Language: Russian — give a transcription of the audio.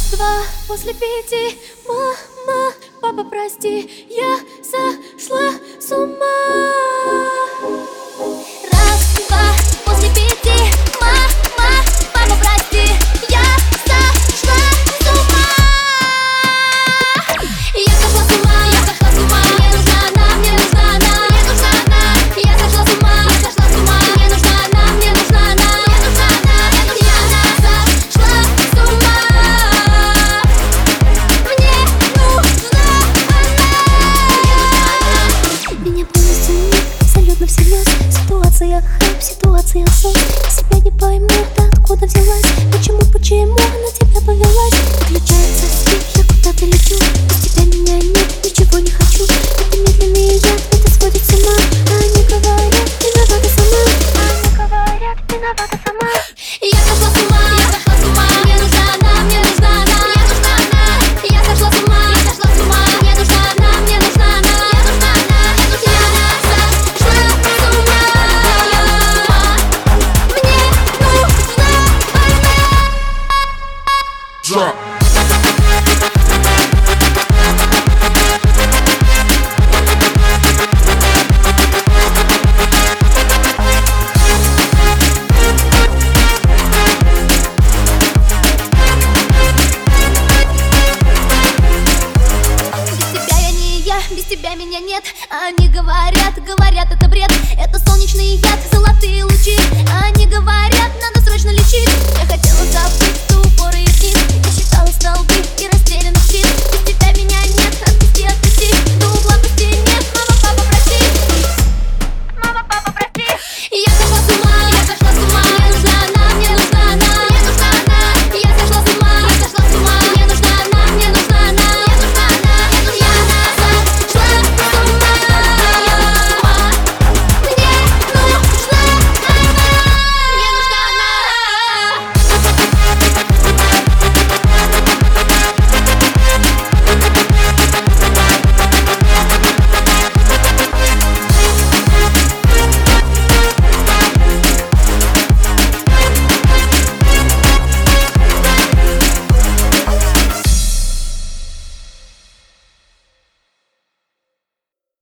Раз-два, после 5, мама, папа, прости, я сошла с ума. Раз-два, после 5, мама, папа, прости, я сошла с ума. Я сошла с ума, я сошла с ума. Мне нужна она, мне нужна она, мне нужна она. Я сошла с ума, я сошла с ума. Мне нужна она, мне нужна она, мне нужна она, мне нужна она. Сошла с ума. Мне нужна она. Меня полностью нет, абсолютно всерьез. Ситуация хайп, ситуация сон. Себя не пойму, ты откуда взялась? Почему на тебя повелась? Включается свет, я куда-то лечу. Без тебя меня нет, ничего не хочу. Это медленный яд, это сводит с ума. Они говорят, виновата сама. Они говорят, виновата сама. Я сошла с ума, я сошла с ума. Мне нужна она, мне нужна она, мне нужна она. Я сошла с ума, я сошла с ума. Мне нужна она, мне нужна она, мне нужна она, мне нужна она. Сошла с ума. Я сошла с ума. Мне нужна она. Drop. Без тебя я не я, без тебя меня нет. Они